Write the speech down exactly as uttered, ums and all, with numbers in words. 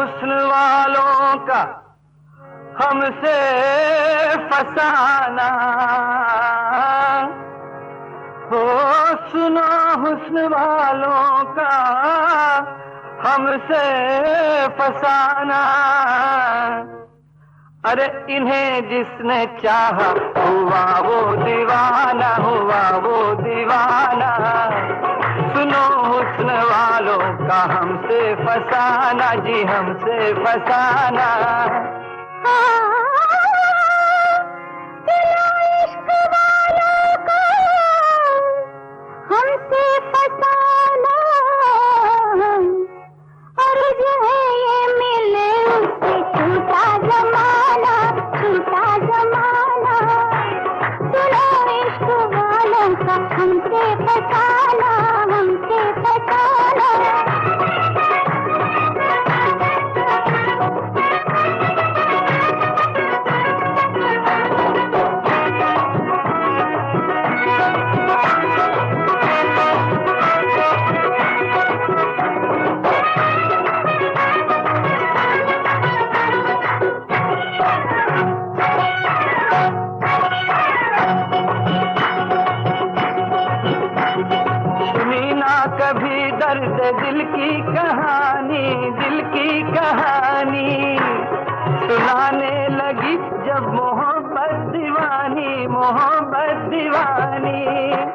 हुस्न वालों का हमसे फसाना। हो सुनो हुस्न वालों का हमसे फसाना। अरे इन्हें जिसने चाहा हुआ वो दीवाना, हुआ वो दीवाना। सुनो हुस्न वालों का हमसे फसाना, जी हमसे फसाना। हमसे फसाना, हमसे फसाना। कभी दर्द दिल की कहानी, दिल की कहानी सुनाने लगी जब मोहब्बत दीवानी, मोहब्बत दीवानी।